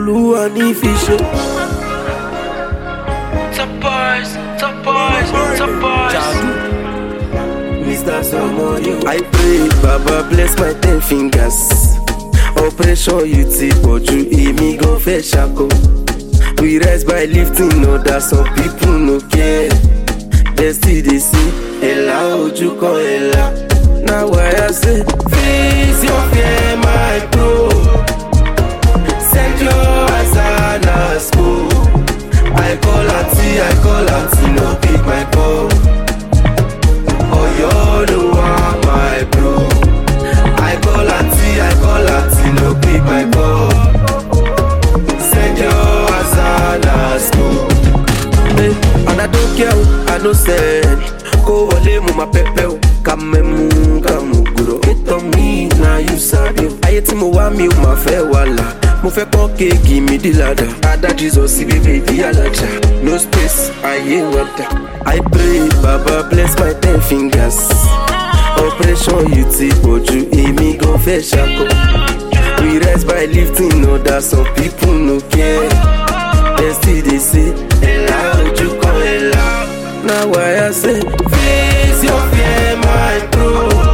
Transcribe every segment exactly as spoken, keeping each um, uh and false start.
Olúwa ní fi ṣe. Top boys, top boys, top boys. Mister Somebody. I pray, Baba bless my ten fingers. Operation you ti pọ̀jù, èmi gan fẹ́ ṣako. We rise by lifting others, some people no care. They still dey say, ẹ̀la ojú kan ẹ̀la. Now why I say, face your fear, my bro. Send your Asana school. I call auntie, I call auntie, no pick my call. Oh, you're the one, my bro. I call auntie, I call auntie, no pick my call. Send your Asana school. Hey, and I don't care, I no send. Go wale mu ma pepe o, kame mu kamu guro. Hate on me, now you sabi. Aye ti mo wa mi o ma fe wala. Mo fẹ́ kọ́ kéèkì mi di lada. Ada Jesus sí bíbí ìdí alájà. No space, ayé wọ́dà. I pray, Baba bless my ten fingers. Operation you ti pọ̀jù, èmi gan fẹ́ ṣako. We rise by lifting others, some people no care. They still dey say, ẹ̀la ojú kan ẹ̀la. Now why I say, face your fear, my bro.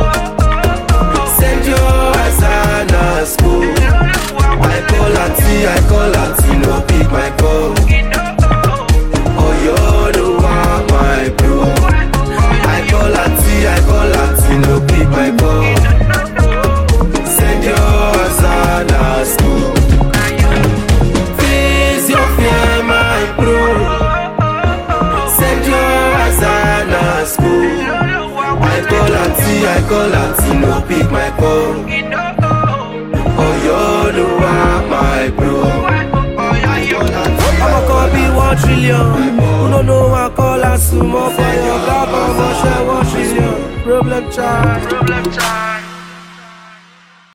Send your Asana school. I call auntie, I call auntie, no pick my call. Oh, you're the one, my bro. I call auntie, I call auntie, no pick my call. Send your Asana school. Face your fear, my bro. Send your Asana school. I call auntie, I call auntie, no pick my call. Oh, you're the one, my bro. I'ma call be one trillion. Who don't know I call a sumo for your God, I'ma share one trillion. Problem child, Problem child.